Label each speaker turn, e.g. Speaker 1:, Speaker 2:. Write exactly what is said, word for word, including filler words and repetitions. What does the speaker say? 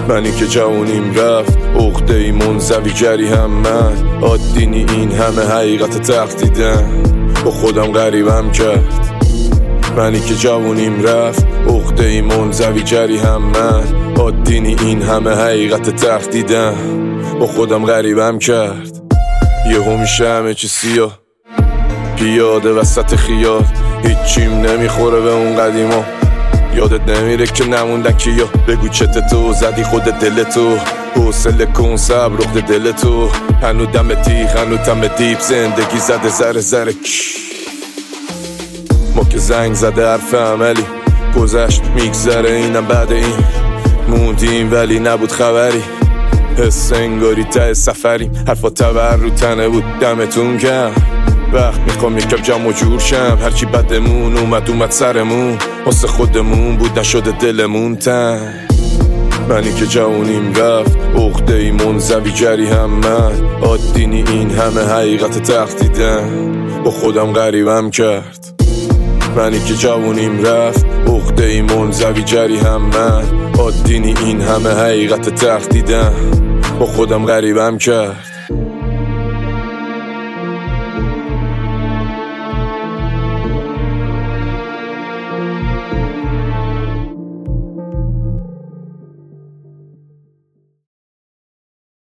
Speaker 1: منی که جوونیم رفت عقده ای منزوی جری هم من عادی نی این همه حقیقت تخدیدن با خودم غریبم کرد. منی که جوونیم رفت عقده ای منزوی جری هم من عادی نی این همه حقیقت تخدیدن با خودم غریبم کرد. یهو میشه همه چی سیاه پیاده وسط خیال هیچیم نمیخوره به اون قدیما یادت نمیره که نموندن کیا بگو چتتو زدی خود دلتو حوصله کن صبر رخت دلتو هنو دم تیغ هنو دم دیب زندگی زده زره زره ما که زنگ زده حرف عملی گذشت میگذره اینم بعد این موندیم ولی نبود خبری حس انگاری ته سفریم حرفا تبر رو تنه بود دمتون کم وقت میخوام یکم جمع و جور شم هرچی بدمون اومد اومد سرمون واسه خودمون بود نشده دلمون تن. منی که جوونیم رفت عقده ای منزوی جری هم من عادی نی این همه حقیقت تخدیدن با خودم غریبم کرد. منی که جوونیم رفت عقده ای منزوی جری هم من عادی نی این همه حقیقت تخدیدن با خودم غریبم کرد.